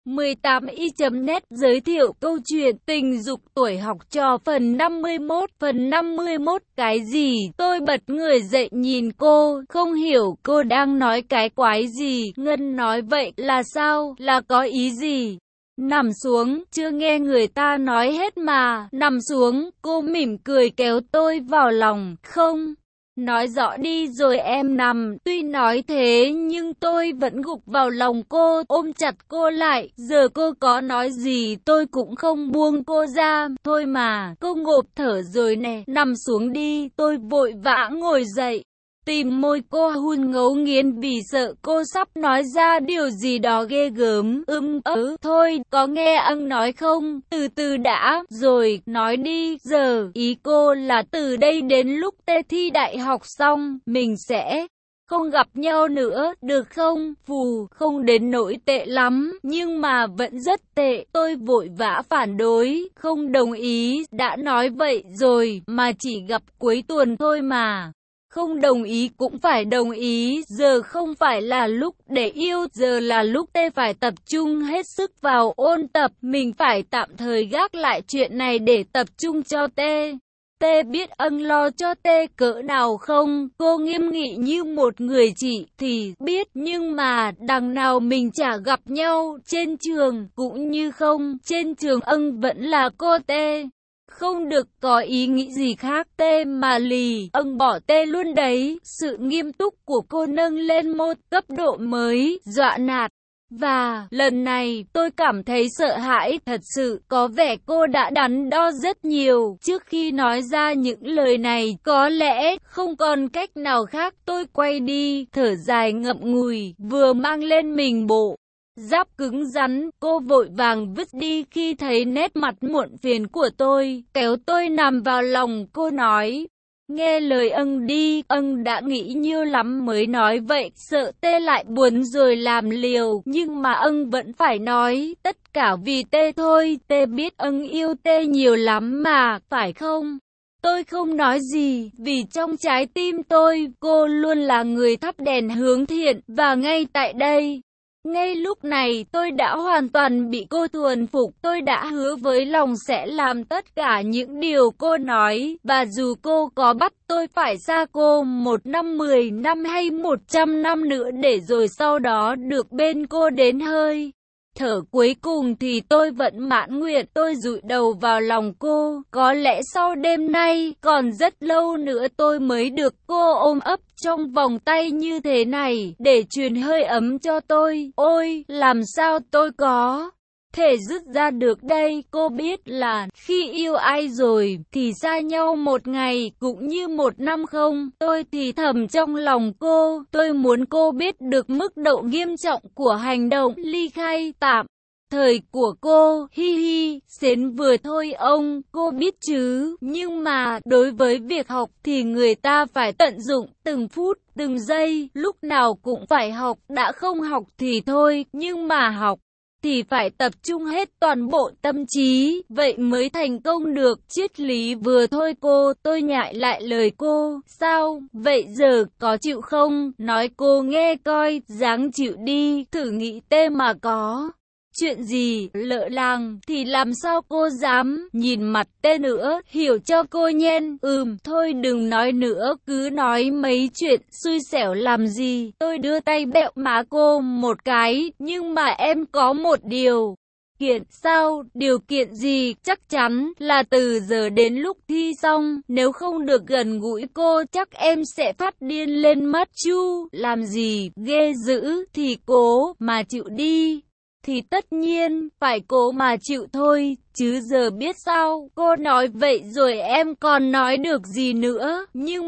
18i.net giới thiệu câu chuyện tình dục tuổi học trò phần 51. Phần 51 cái gì? Tôi bật người dậy nhìn cô, không hiểu cô đang nói cái quái gì. Ngân nói vậy là sao? Là có ý gì? Nằm xuống, chưa nghe người ta nói hết mà. Nằm xuống, cô mỉm cười kéo tôi vào lòng. Không. Nói rõ đi rồi em nằm. Tuy nói thế nhưng tôi vẫn gục vào lòng cô, ôm chặt cô lại. Giờ cô có nói gì tôi cũng không buông cô ra. Thôi mà, cô ngộp thở rồi nè. Nằm xuống đi. Tôi vội vã ngồi dậy, tìm môi cô hun ngấu nghiến vì sợ cô sắp nói ra điều gì đó ghê gớm. Thôi, có nghe anh nói không? Từ từ đã, rồi, nói đi. Giờ, ý cô là từ đây đến lúc tê thi đại học xong, mình sẽ không gặp nhau nữa, được không? Phù, không đến nỗi tệ lắm, nhưng mà vẫn rất tệ. Tôi vội vã phản đối, không đồng ý. Đã nói vậy rồi, mà chỉ gặp cuối tuần thôi mà. Không đồng ý cũng phải đồng ý, giờ không phải là lúc để yêu, giờ là lúc tê phải tập trung hết sức vào ôn tập, mình phải tạm thời gác lại chuyện này để tập trung cho tê. Tê biết ân lo cho tê cỡ nào không? Cô nghiêm nghị như một người chị thì biết, nhưng mà đằng nào mình chả gặp nhau, trên trường cũng như không, trên trường ân vẫn là cô tê. Không được có ý nghĩ gì khác tê mà lì, ân bỏ tê luôn đấy. Sự nghiêm túc của cô nâng lên một cấp độ mới, dọa nạt. Và lần này tôi cảm thấy sợ hãi thật sự, có vẻ cô đã đắn đo rất nhiều trước khi nói ra những lời này. Có lẽ không còn cách nào khác, tôi quay đi, thở dài ngậm ngùi, vừa mang lên mình bộ giáp cứng rắn. Cô vội vàng vứt đi khi thấy nét mặt muộn phiền của tôi, kéo tôi nằm vào lòng cô nói: nghe lời ân đi, ân đã nghĩ nhiều lắm mới nói vậy, sợ tê lại buồn rồi làm liều, nhưng mà ân vẫn phải nói, tất cả vì tê thôi, tê biết ân yêu tê nhiều lắm mà, phải không? Tôi không nói gì, vì trong trái tim tôi, cô luôn là người thắp đèn hướng thiện, và ngay tại đây, ngay lúc này tôi đã hoàn toàn bị cô thuần phục. Tôi đã hứa với lòng sẽ làm tất cả những điều cô nói, và dù cô có bắt tôi phải xa cô 1 năm, 10 năm hay 100 năm nữa để rồi sau đó được bên cô đến hơi thở cuối cùng thì tôi vẫn mãn nguyện. Tôi dụi đầu vào lòng cô. Có lẽ sau đêm nay còn rất lâu nữa tôi mới được cô ôm ấp trong vòng tay như thế này để truyền hơi ấm cho tôi. Ôi, làm sao tôi có thể dứt ra được đây? Cô biết là khi yêu ai rồi thì xa nhau một ngày cũng như 1 năm không? Tôi thì thầm trong lòng cô. Tôi muốn cô biết được mức độ nghiêm trọng của hành động ly khai tạm thời của cô. Hi hi, xến vừa thôi ông, cô biết chứ. Nhưng mà đối với việc học thì người ta phải tận dụng từng phút, từng giây, lúc nào cũng phải học. Đã không học thì thôi, nhưng mà học thì phải tập trung hết toàn bộ tâm trí, vậy mới thành công được. Triết lý vừa thôi cô. Tôi nhại lại lời cô. Sao, vậy giờ có chịu không? Nói cô nghe coi, dáng chịu đi, thử nghĩ tê mà có chuyện gì lỡ làng thì làm sao cô dám nhìn mặt tê nữa, hiểu cho cô nhen. Thôi đừng nói nữa, cứ nói mấy chuyện xui xẻo làm gì. Tôi đưa tay bẹo má cô một cái, nhưng mà em có một điều kiện. Sao? Điều kiện gì? Chắc chắn là từ giờ đến lúc thi xong, nếu không được gần gũi cô chắc em sẽ phát điên lên mất. Chu, làm gì ghê dữ, thì cố mà chịu đi. Thì tất nhiên, phải cố mà chịu thôi, chứ giờ biết sao. Cô nói vậy rồi em còn nói được gì nữa.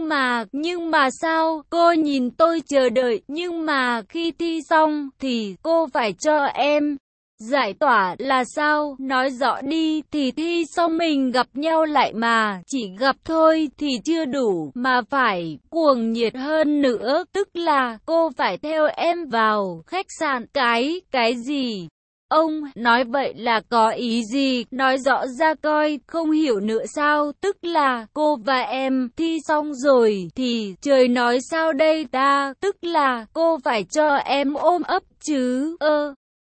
Nhưng mà sao? Cô nhìn tôi chờ đợi, nhưng mà khi thi xong, thì cô phải cho em giải tỏa là sao? Nói rõ đi, thì thi xong mình gặp nhau lại mà. Chỉ gặp thôi thì chưa đủ, mà phải cuồng nhiệt hơn nữa. Tức là cô phải theo em vào khách sạn. Cái gì? Ông nói vậy là có ý gì? Nói rõ ra coi, không hiểu nữa sao? Tức là cô và em thi xong rồi thì trời nói sao đây ta? Tức là cô phải cho em ôm ấp chứ?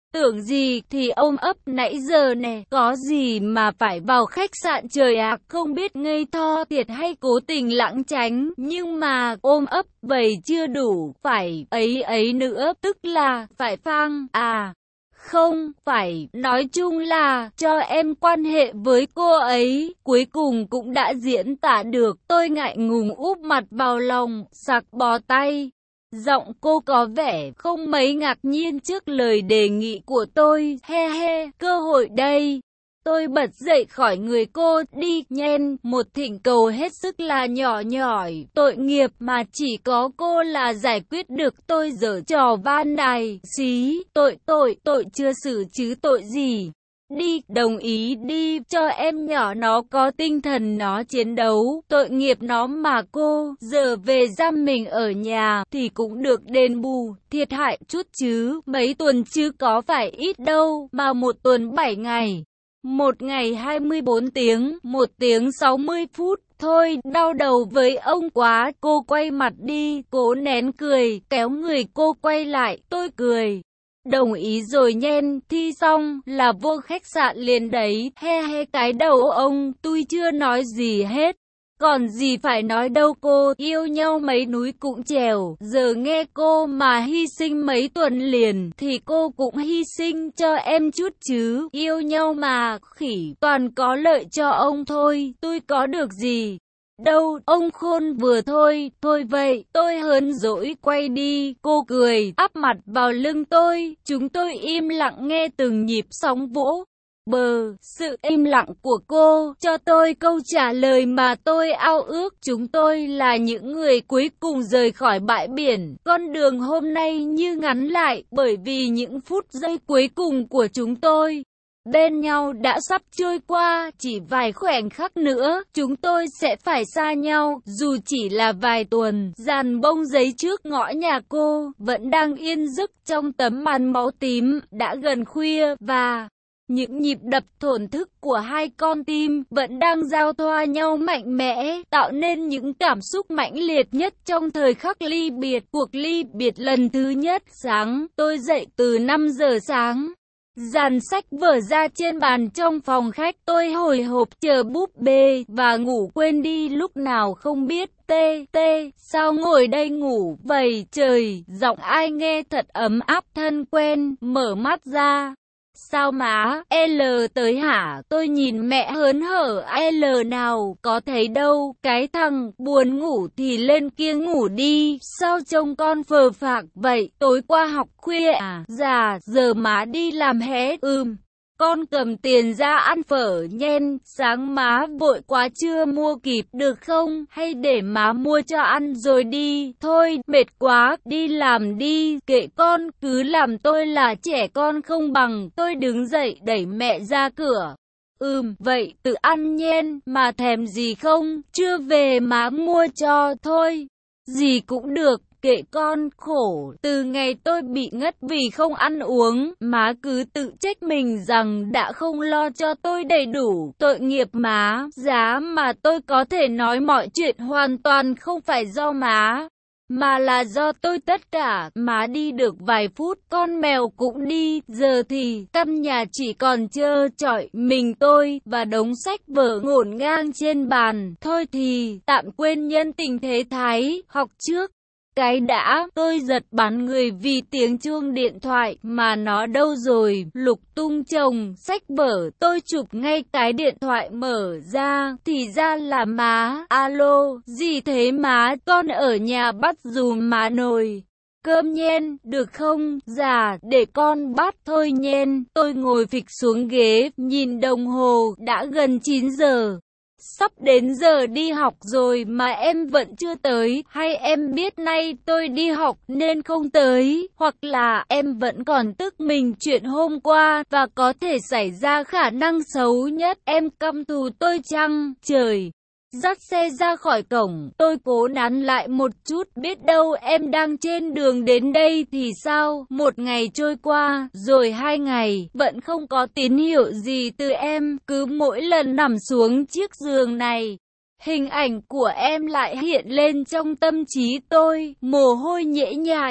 Tưởng gì thì ôm ấp nãy giờ nè, có gì mà phải vào khách sạn trời ạ, không biết ngây thơ thiệt hay cố tình lảng tránh, nhưng mà ôm ấp vậy chưa đủ, phải ấy nữa, tức là phải phang, à. Không, phải, nói chung là, cho em quan hệ với cô ấy, cuối cùng cũng đã diễn tả được, tôi ngại ngùng úp mặt vào lòng, sặc bó tay. Giọng cô có vẻ không mấy ngạc nhiên trước lời đề nghị của tôi, he he, cơ hội đây. Tôi bật dậy khỏi người cô, đi, nhen, một thỉnh cầu hết sức là nhỏ nhỏi, tội nghiệp mà chỉ có cô là giải quyết được tôi giở trò van này, xí, tội chưa xử chứ tội gì. Đi, đồng ý đi, cho em nhỏ nó có tinh thần nó chiến đấu, tội nghiệp nó mà cô, giờ về giam mình ở nhà, thì cũng được đền bù, thiệt hại chút chứ, mấy tuần chứ có phải ít đâu, mà một tuần 7 ngày. Một ngày 24 tiếng, 1 tiếng 60 phút, thôi, đau đầu với ông quá, cô quay mặt đi, cố nén cười, kéo người cô quay lại, tôi cười. Đồng ý rồi nhen, thi xong, là vô khách sạn liền đấy, he he cái đầu ông, tôi chưa nói gì hết. Còn gì phải nói đâu cô, yêu nhau mấy núi cũng trèo, giờ nghe cô mà hy sinh mấy tuần liền, thì cô cũng hy sinh cho em chút chứ, yêu nhau mà, khỉ, toàn có lợi cho ông thôi, tôi có được gì. Đâu, ông khôn vừa thôi, thôi vậy, tôi hớn dỗi quay đi, cô cười, áp mặt vào lưng tôi, chúng tôi im lặng nghe từng nhịp sóng vỗ. Sự im lặng của cô cho tôi câu trả lời mà tôi ao ước. Chúng tôi là những người cuối cùng rời khỏi bãi biển. Con đường hôm nay như ngắn lại bởi vì những phút giây cuối cùng của chúng tôi bên nhau đã sắp trôi qua, chỉ vài khoảnh khắc nữa, chúng tôi sẽ phải xa nhau, dù chỉ là vài tuần. Dàn bông giấy trước ngõ nhà cô vẫn đang yên giấc trong tấm màn máu tím, đã gần khuya và những nhịp đập thổn thức của hai con tim vẫn đang giao thoa nhau mạnh mẽ, tạo nên những cảm xúc mãnh liệt nhất trong thời khắc ly biệt. Cuộc ly biệt lần thứ nhất. Sáng, tôi dậy từ 5 giờ sáng. Dàn sách vở ra trên bàn trong phòng khách, tôi hồi hộp chờ búp bê và ngủ quên đi lúc nào không biết. Sao ngồi đây ngủ vậy trời, giọng ai nghe thật ấm áp thân quen, mở mắt ra. Sao má, L tới hả? Tôi nhìn mẹ hớn hở, L nào, có thấy đâu, cái thằng buồn ngủ thì lên kia ngủ đi, sao trông con phờ phạc vậy, tối qua học khuya à, dạ, giờ má đi làm hé, con cầm tiền ra ăn phở nhen, sáng má vội quá chưa mua kịp được không, hay để má mua cho ăn rồi đi, thôi, mệt quá, đi làm đi, kệ con, cứ làm tôi là trẻ con không bằng, tôi đứng dậy đẩy mẹ ra cửa. Vậy tự ăn nhen, mà thèm gì không, chưa về má mua cho, thôi, gì cũng được. Kệ con, khổ, từ ngày tôi bị ngất vì không ăn uống, má cứ tự trách mình rằng đã không lo cho tôi đầy đủ, tội nghiệp má, giá mà tôi có thể nói mọi chuyện hoàn toàn không phải do má, mà là do tôi tất cả. Má đi được vài phút, con mèo cũng đi, giờ thì căn nhà chỉ còn trơ trọi mình tôi và đống sách vở ngổn ngang trên bàn. Thôi thì tạm quên nhân tình thế thái, học trước cái đã. Tôi giật bắn người vì tiếng chuông điện thoại, mà nó đâu rồi, lục tung chồng sách vở, tôi chụp ngay cái điện thoại mở ra, thì ra là má. Alo, gì thế má, con ở nhà bắt dùm má nồi cơm nhen, được không? Dạ, để con bắt thôi nhen. Tôi ngồi phịch xuống ghế, nhìn đồng hồ, đã gần 9 giờ. Sắp đến giờ đi học rồi mà em vẫn chưa tới, hay em biết nay tôi đi học nên không tới, hoặc là em vẫn còn tức mình chuyện hôm qua và có thể xảy ra khả năng xấu nhất, em căm thù tôi chăng? Trời! Dắt xe ra khỏi cổng, tôi cố nán lại một chút, biết đâu em đang trên đường đến đây thì sao? Một ngày trôi qua, rồi 2 ngày, vẫn không có tín hiệu gì từ em, cứ mỗi lần nằm xuống chiếc giường này, hình ảnh của em lại hiện lên trong tâm trí tôi, mồ hôi nhễ nhại.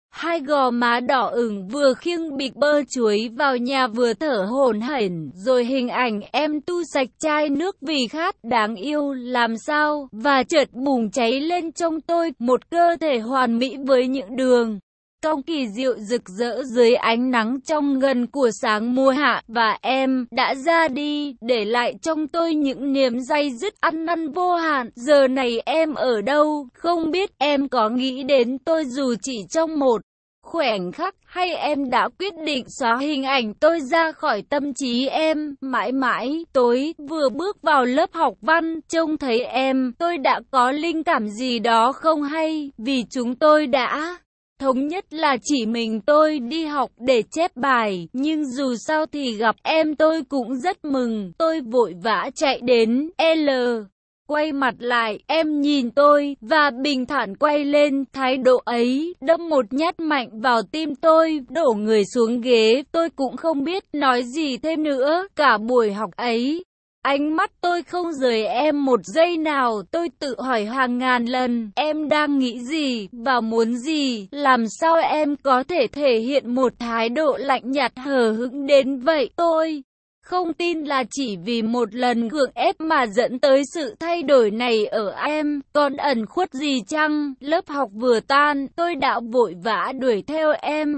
Hai gò má đỏ ửng vừa khiêng bịch bơ chuối vào nhà vừa thở hổn hển, rồi hình ảnh em tu sạch chai nước vì khát đáng yêu làm sao, và chợt bùng cháy lên trong tôi, một cơ thể hoàn mỹ với những đường cong kỳ diệu rực rỡ dưới ánh nắng trong gần của sáng mùa hạ, và em đã ra đi, để lại trong tôi những niềm day dứt ăn năn vô hạn. Giờ này em ở đâu? Không biết em có nghĩ đến tôi dù chỉ trong một khoảnh khắc, hay em đã quyết định xóa hình ảnh tôi ra khỏi tâm trí em mãi mãi. Tối vừa bước vào lớp học văn, trông thấy em, tôi đã có linh cảm gì đó không hay, vì chúng tôi đã thống nhất là chỉ mình tôi đi học để chép bài, nhưng dù sao thì gặp em tôi cũng rất mừng. Tôi vội vã chạy đến L. Quay mặt lại, em nhìn tôi, và bình thản quay lên. Thái độ ấy đâm một nhát mạnh vào tim tôi, đổ người xuống ghế. Tôi cũng không biết nói gì thêm nữa. Cả buổi học ấy, ánh mắt tôi không rời em một giây nào. Tôi tự hỏi hàng ngàn lần, em đang nghĩ gì, và muốn gì? Làm sao em có thể thể hiện một thái độ lạnh nhạt hờ hững đến vậy? Tôi không tin là chỉ vì một lần gượng ép mà dẫn tới sự thay đổi này ở em. Còn ẩn khuất gì chăng? Lớp học vừa tan, tôi đã vội vã đuổi theo em.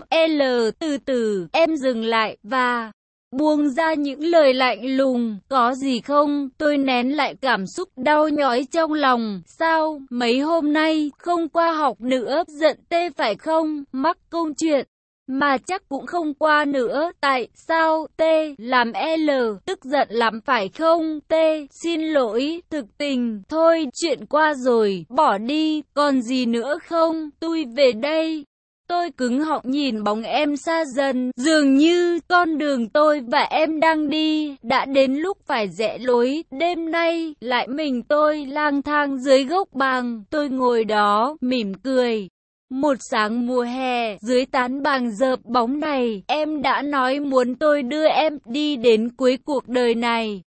Từ từ, em dừng lại, và buông ra những lời lạnh lùng. Có gì không? Tôi nén lại cảm xúc đau nhói trong lòng. Sao? Mấy hôm nay, không qua học nữa, giận tê phải không? Mắc câu chuyện mà chắc cũng không qua nữa. Tại sao? T. Làm L. Tức giận lắm phải không? T. Xin lỗi, thực tình. Thôi, chuyện qua rồi, bỏ đi, còn gì nữa không? Tôi về đây. Tôi cứng họng nhìn bóng em xa dần, dường như con đường tôi và em đang đi đã đến lúc phải rẽ lối. Đêm nay, lại mình tôi lang thang dưới gốc bàng. Tôi ngồi đó, mỉm cười. Một sáng mùa hè, dưới tán bàng dợp bóng này, em đã nói muốn tôi đưa em đi đến cuối cuộc đời này.